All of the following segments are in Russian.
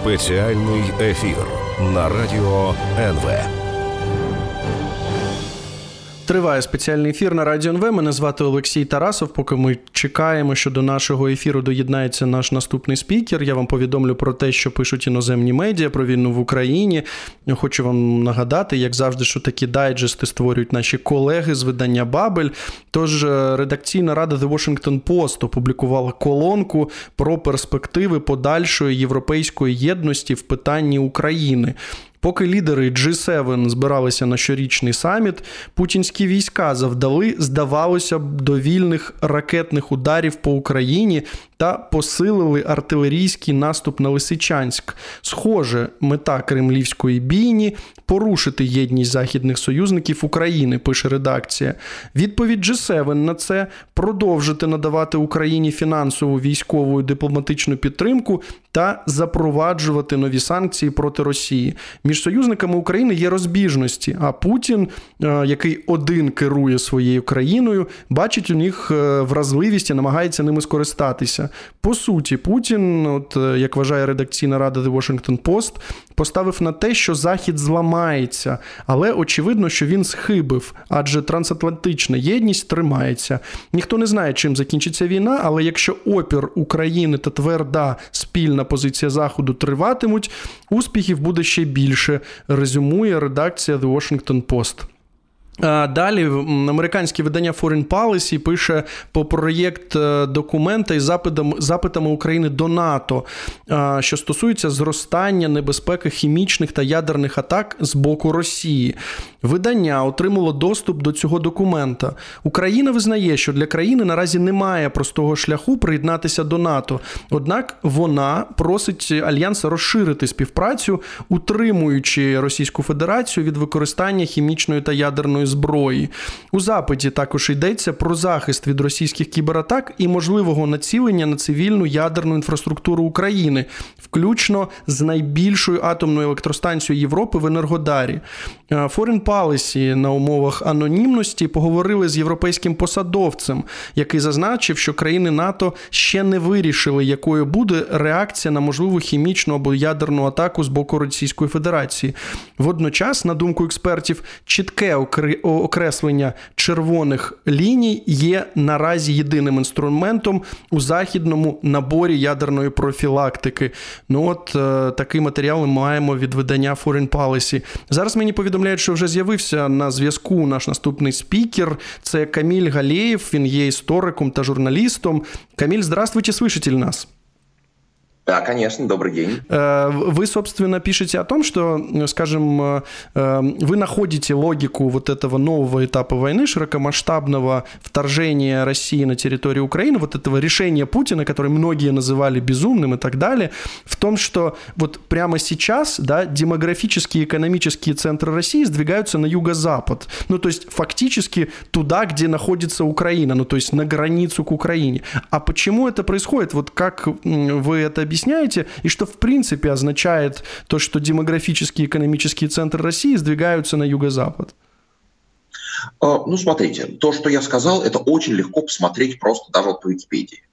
Спеціальний ефір на Радіо НВ. Триває спеціальний ефір на Радіо НВ. Мене звати Олексій Тарасов. Поки ми чекаємо, що до нашого ефіру доєднається наш наступний спікер, я вам повідомлю про те, що пишуть іноземні медіа про війну в Україні. Хочу вам нагадати, як завжди, що такі дайджести створюють наші колеги з видання «Бабель». Тож редакційна рада The Washington Post опублікувала колонку про перспективи подальшої європейської єдності в питанні України. Поки лідери G7 збиралися на щорічний саміт, путінські війська завдали, здавалося б, довільних ракетних ударів по Україні та посилили артилерійський наступ на Лисичанськ. Схоже, мета кремлівської бійні – порушити єдність західних союзників України, пише редакція. Відповідь G7 на це – продовжити надавати Україні фінансову, військову і дипломатичну підтримку та запроваджувати нові санкції проти Росії. Між союзниками України є розбіжності, а Путін, який один керує своєю країною, бачить у них вразливість і намагається ними скористатися. По суті, Путін, як вважає редакційна рада The Washington Post, поставив на те, що Захід зламається, але очевидно, що він схибив, адже трансатлантична єдність тримається. Ніхто не знає, чим закінчиться війна, але якщо опір України та тверда спільна позиція Заходу триватимуть, успіхів буде ще більше, резюмує редакція The Washington Post. Далі американське видання Foreign Policy пише по проєкт документа із запитами України до НАТО, що стосується зростання небезпеки хімічних та ядерних атак з боку Росії. Видання отримало доступ до цього документа. Україна визнає, що для країни наразі немає простого шляху приєднатися до НАТО. Однак вона просить Альянс розширити співпрацю, утримуючи Російську Федерацію від використання хімічної та ядерної зброї. У запиті також йдеться про захист від російських кібератак і можливого націлення на цивільну ядерну інфраструктуру України, включно з найбільшою атомною електростанцією Європи в Енергодарі. Foreign Policy на умовах анонімності поговорили з європейським посадовцем, який зазначив, що країни НАТО ще не вирішили, якою буде реакція на можливу хімічну або ядерну атаку з боку Російської Федерації. Водночас, на думку експертів, чітке окреслення червоних ліній є наразі єдиним інструментом у західному наборі ядерної профілактики. Такий матеріал ми маємо від видання Foreign Policy. Зараз мені повідомляють, що вже з'явився на зв'язку наш наступний спікер. Це Камиль Галеев, він є істориком та журналістом. Камиль, здравствуйте, слышите ли нас? Да, конечно, добрый день. Вы, собственно, пишете о том, что, скажем, вы находите логику вот этого нового этапа войны, широкомасштабного вторжения России на территорию Украины, вот этого решения Путина, которое многие называли безумным и так далее, в том, что вот прямо сейчас, да, демографические и экономические центры России сдвигаются на юго-запад. То есть фактически туда, где находится Украина, то есть на границу к Украине. А почему это происходит? Вот как вы это объясняете, и что в принципе означает то, что демографические и экономические центры России сдвигаются на юго-запад? Смотрите, то, что я сказал, это очень легко посмотреть просто даже по Википедии.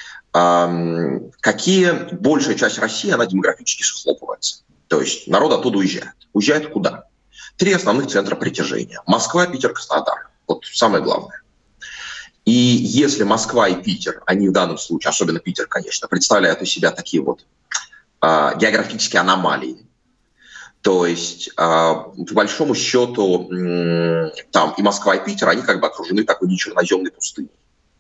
Большая часть России, она демографически схлопывается. То есть народ оттуда уезжает. Уезжает куда? 3 основных центра притяжения. Москва, Питер, Краснодар. Вот самое главное. И если Москва и Питер, они в данном случае, особенно Питер, конечно, представляют из себя такие вот географические аномалии, то есть по большому счету там и Москва, и Питер, они как бы окружены такой нечерноземной пустыней,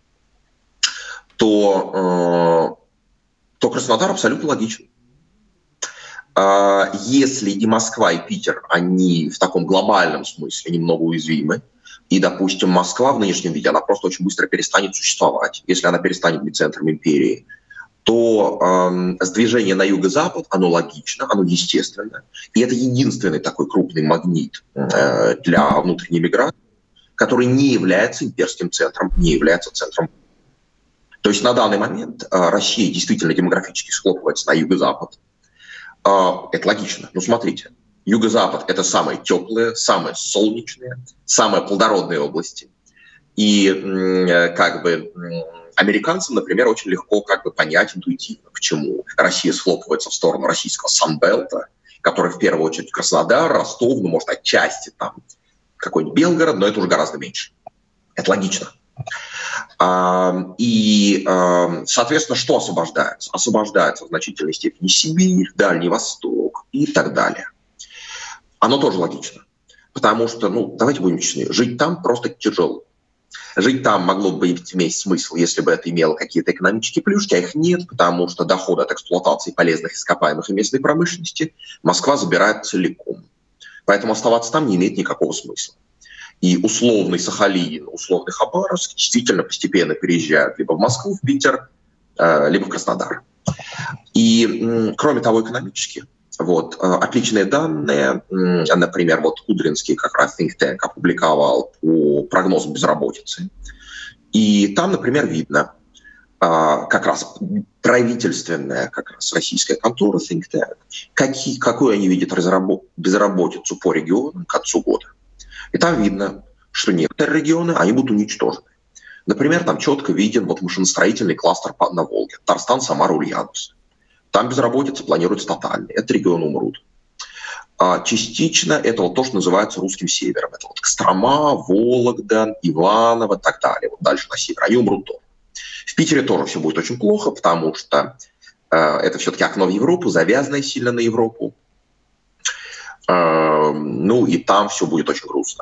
то Краснодар абсолютно логичен. Если и Москва, и Питер, они в таком глобальном смысле немного уязвимы, и, допустим, Москва в нынешнем виде, она просто очень быстро перестанет существовать. Если она перестанет быть центром империи, то сдвижение на юго-запад, оно логично, оно естественно. И это единственный такой крупный магнит для внутренней миграции, который не является имперским центром, не является центром. То есть на данный момент Россия действительно демографически схлопывается на юго-запад. Это логично. Смотрите. Юго-запад – это самые теплые, самые солнечные, самые плодородные области. И Американцам, например, очень легко как бы понять интуитивно, почему Россия схлопывается в сторону российского Санбелта, который в первую очередь Краснодар, Ростов, ну, может, отчасти там какой-нибудь Белгород, но это уже гораздо меньше. Это логично. И, соответственно, что освобождается? Освобождается в значительной степени Сибирь, Дальний Восток и так далее. Оно тоже логично. Потому что, ну, давайте будем честны, жить там просто тяжело. Жить там могло бы иметь смысл, если бы это имело какие-то экономические плюшки, а их нет, потому что доходы от эксплуатации полезных ископаемых и местной промышленности Москва забирает целиком. Поэтому оставаться там не имеет никакого смысла. И условный Сахалин, условный Хабаровск действительно постепенно переезжают либо в Москву, в Питер, либо в Краснодар. И, кроме того, экономически. Вот, отличные данные, например, вот Кудринский как раз think tank опубликовал по прогнозам безработицы. И там, например, видно как раз правительственная, как раз российская контора think tank, какую они видят безработицу по регионам к концу года. И там видно, что некоторые регионы, они будут уничтожены. Например, там четко виден вот машиностроительный кластер на Волге. Татарстан, Самара, Ульяновск. Там безработица планируется тотальной. Это регионы умрут. Частично это вот то, что называется русским севером. Это вот Кострома, Вологда, Иваново и так далее. Вот дальше на север. Они умрут тоже. В Питере тоже все будет очень плохо, потому что это все-таки окно в Европу, завязанное сильно на Европу. Ну и там все будет очень грустно.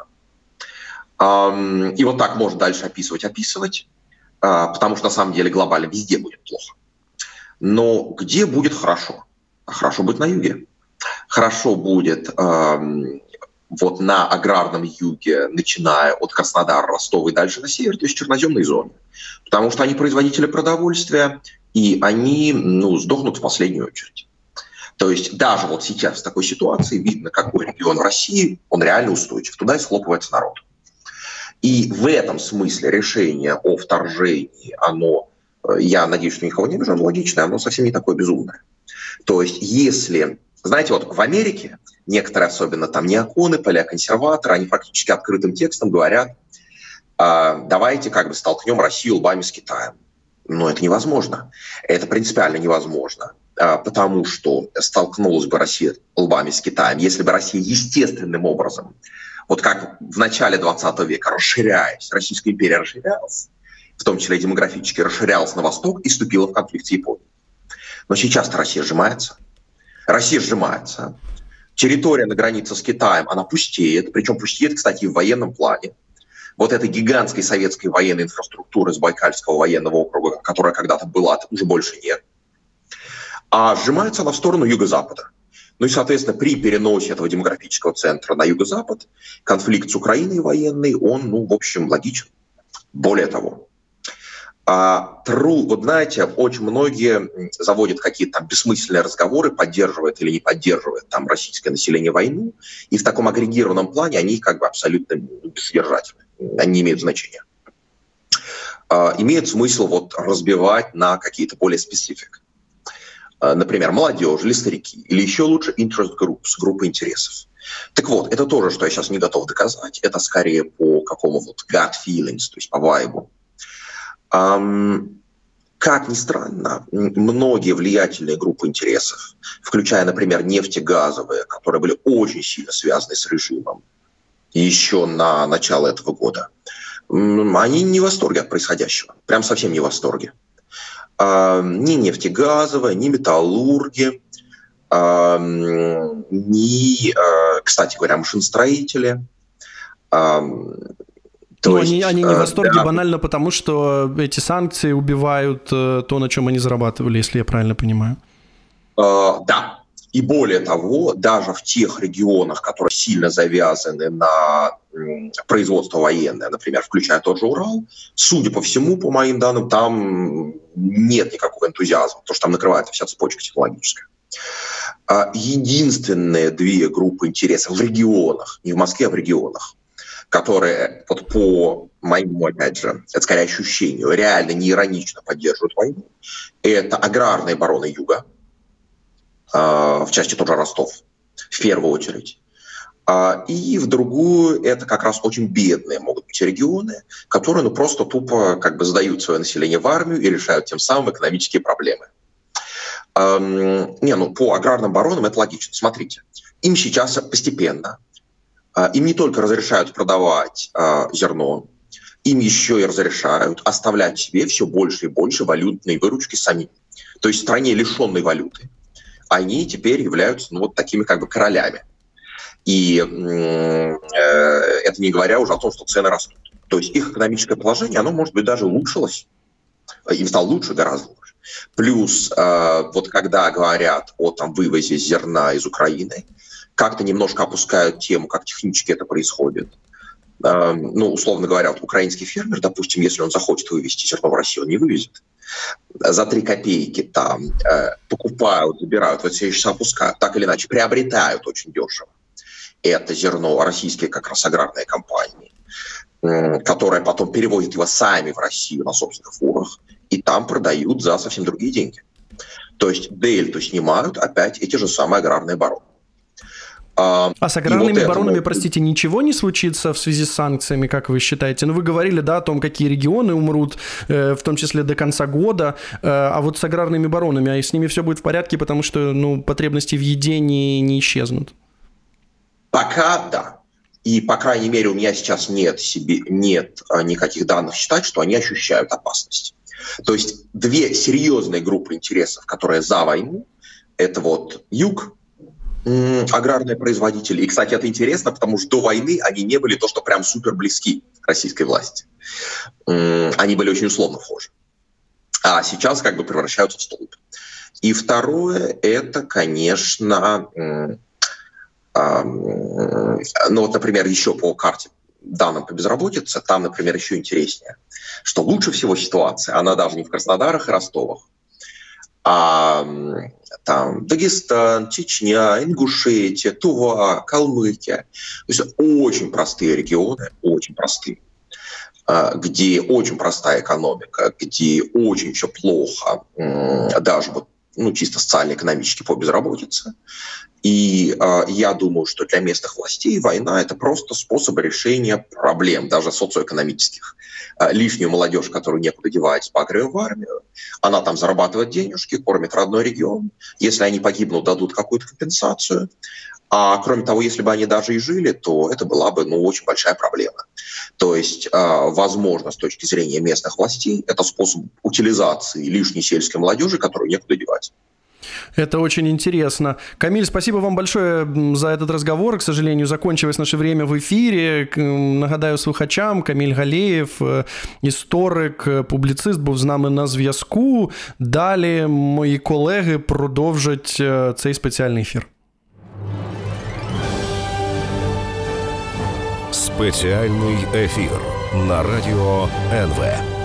И вот так можно дальше описывать, потому что на самом деле глобально везде будет плохо. Но где будет хорошо? Хорошо будет на юге. Хорошо будет вот на аграрном юге, начиная от Краснодара, Ростова и дальше на север, то есть черноземной зоне. Потому что они производители продовольствия, и они сдохнут в последнюю очередь. То есть даже вот сейчас в такой ситуации видно, какой регион в России, он реально устойчив. Туда и схлопывается народ. И в этом смысле решение о вторжении, оно, я надеюсь, что никого не обижу, логичное, оно совсем не такое безумное. То есть если, знаете, вот в Америке некоторые, особенно там неоконы, поля-консерваторы, они практически открытым текстом говорят, давайте как бы столкнем Россию лбами с Китаем. Но это невозможно. Это принципиально невозможно. Потому что столкнулась бы Россия лбами с Китаем, если бы Россия естественным образом, вот как в начале 20 века, расширяясь, Российская империя расширялась, в том числе и демографически расширялась на восток и вступила в конфликт с Японией. Но сейчас-то Россия сжимается. Россия сжимается. Территория на границе с Китаем, она пустеет, причем пустеет, кстати, и в военном плане. Вот этой гигантской советской военной инфраструктуры с Байкальского военного округа, которая когда-то была, уже больше нет. А сжимается она в сторону юго-запада. Ну и, соответственно, при переносе этого демографического центра на юго-запад конфликт с Украиной военный, он, в общем, логичен. Более того, вот знаете, очень многие заводят какие-то там бессмысленные разговоры, поддерживает или не поддерживает там российское население войну, и в таком агрегированном плане они как бы абсолютно бессодержательны, они не имеют значения. Имеет смысл вот разбивать на какие-то более специфики. Например, молодежь или старики, или еще лучше interest groups, группы интересов. Так вот, это тоже, что я сейчас не готов доказать, это скорее по какому вот gut feelings, то есть по вайбу. Как ни странно, многие влиятельные группы интересов, включая, например, нефтегазовые, которые были очень сильно связаны с режимом еще на начало этого года, они не в восторге от происходящего, прям совсем не в восторге. Ни нефтегазовые, ни металлурги, ни, кстати говоря, машиностроители. Они не в восторге банально потому, что эти санкции убивают то, на чем они зарабатывали, если я правильно понимаю. Да. И более того, даже в тех регионах, которые сильно завязаны на производство военное, например, включая тот же Урал, судя по всему, по моим данным, там нет никакого энтузиазма, потому что там накрывается вся цепочка технологическая. Единственные две группы интересов в регионах, не в Москве, а в регионах, которые вот по моему, опять же, это скорее ощущению, реально не иронично поддерживают войну, это аграрные бароны Юга, в части тоже Ростов, в первую очередь. И в другую это как раз очень бедные могут быть регионы, которые просто тупо как бы сдают свое население в армию и решают тем самым экономические проблемы. По аграрным баронам это логично. Смотрите, им сейчас постепенно, им не только разрешают продавать зерно, им еще и разрешают оставлять себе все больше и больше валютной выручки самим. То есть в стране, лишенной валюты, они теперь являются такими как бы королями. И это не говоря уже о том, что цены растут. То есть их экономическое положение, оно, может быть, даже улучшилось. Им стало лучше, гораздо лучше. Плюс, когда говорят о вывозе зерна из Украины, как-то немножко опускают тему, как технически это происходит. Условно говоря, украинский фермер, допустим, если он захочет вывезти зерно в Россию, он не вывезет. За 3 копейки там покупают, забирают, все сейчас опускают, так или иначе, приобретают очень дешево это зерно российские как раз аграрные компании, которые потом перевозят его сами в Россию на собственных фурах и там продают за совсем другие деньги. То есть дельту снимают опять эти же самые аграрные бароны. А с аграрными баронами, простите, ничего не случится в связи с санкциями, как вы считаете? Вы говорили, о том, какие регионы умрут, в том числе до конца года, а вот с аграрными баронами, с ними все будет в порядке, потому что, потребности в еде не исчезнут? Пока да. И, по крайней мере, у меня сейчас нет никаких данных считать, что они ощущают опасность. То есть 2 серьезные группы интересов, которые за войну, это юг, аграрные производители. И, кстати, это интересно, потому что до войны они не были то, что прям супер близки к российской власти. Они были очень условно вхожи. А сейчас как бы превращаются в столб. И второе, это, конечно, например, еще по карте данным по безработице, там, например, еще интереснее, что лучше всего ситуация, она даже не в Краснодарах и Ростовах, а там Дагестан, Чечня, Ингушетия, Тува, Калмыкия. То есть очень простые регионы, очень простые, где очень простая экономика, где очень все плохо, даже чисто социально-экономически по безработице. И я думаю, что для местных властей война – это просто способ решения проблем, даже социоэкономических. Лишнюю молодежь, которую некуда девать, погреб в армию, она там зарабатывает денежки, кормит родной регион. Если они погибнут, дадут какую-то компенсацию. А кроме того, если бы они даже и жили, то это была бы очень большая проблема. То есть, возможно, с точки зрения местных властей, это способ утилизации лишней сельской молодежи, которую некуда девать. Это очень интересно. Камиль, спасибо вам большое за этот разговор. К сожалению, закончилось наше время в ефірі. Нагадаю слухачам, Камиль Галеєв, історик, публіцист, був з нами на зв'язку. Далі мої колеги продовжать цей спеціальний ефір. Спеціальний ефір на радіо НВ.